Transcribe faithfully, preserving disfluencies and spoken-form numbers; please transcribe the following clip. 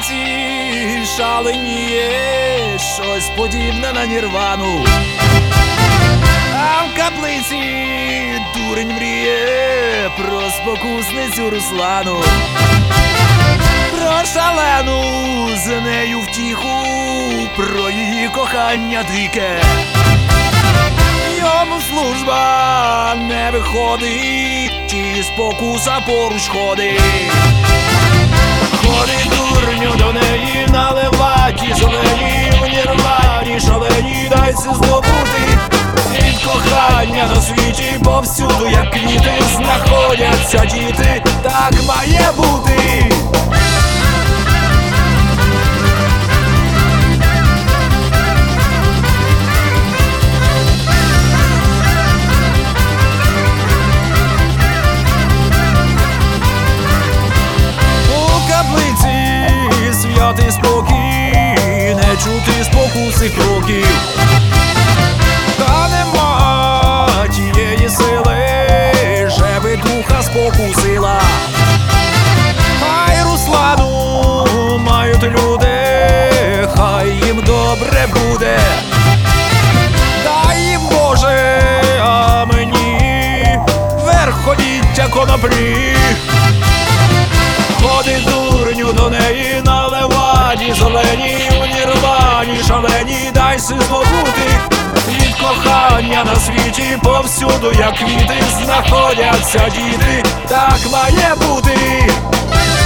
каплиці шаленіє щось подібне на нірвану. А в каплиці дурень мріє про спокусницю Руслану, про шалену з нею втіху, про її кохання дике. Йому служба не виходить, ті спокуса поруч ходить. Ходить дурню до неї на леваді, зелені в нірвані, шалені дайся здобути. Від кохання на світі повсюду, як квіти, знаходяться діти, так має бути. Святий спокій, не чути спокуси кроків, та нема тієї сили, щеби духа спокусила. Хай Руслану мають люди, хай їм добре буде. Дай їм Боже, а мені верховіття коноплі. Ходить дурню до неї на леваді, зелені в нірвані, шалені дайся здобути. Від кохання на світі повсюду, як квіти, знаходяться діти, так має бути.